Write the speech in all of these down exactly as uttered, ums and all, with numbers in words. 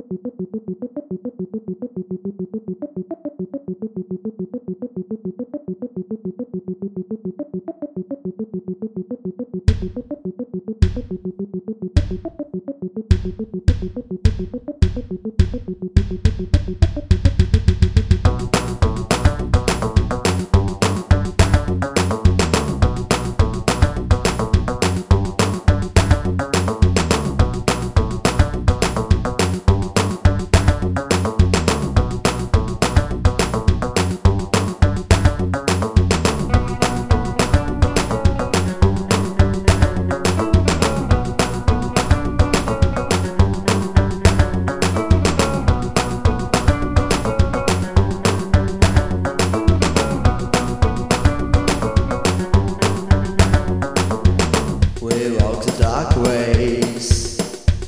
We walk the dark ways.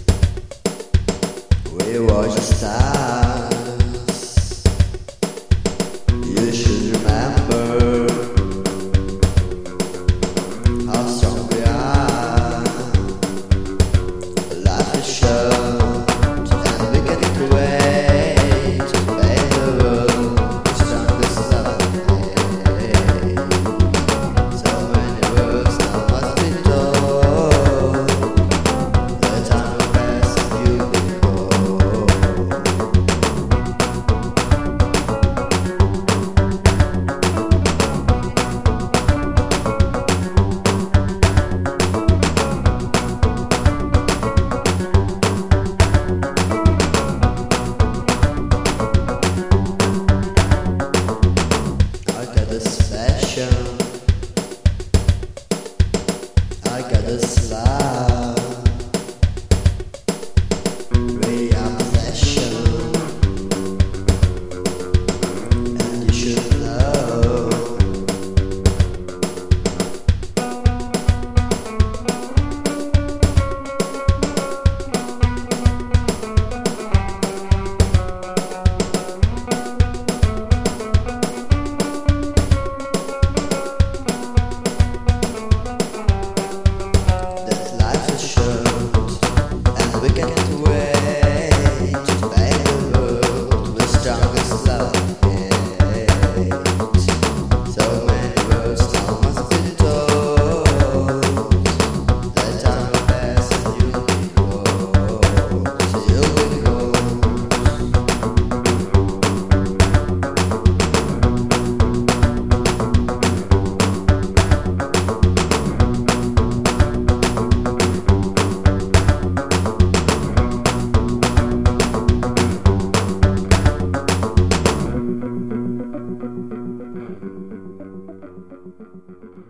We watch the stars. You should remember how strong we are. Life is short, and we can't wait to make the world the strongest love. So many words now must be told. The time will pass and you will go. I got this passion, I got this love. We are possession, and you should know. That life is short, and we can't wait to make the world the strongest love. So many words now must be told. The time will pass and you will go. So you will go. Thank you.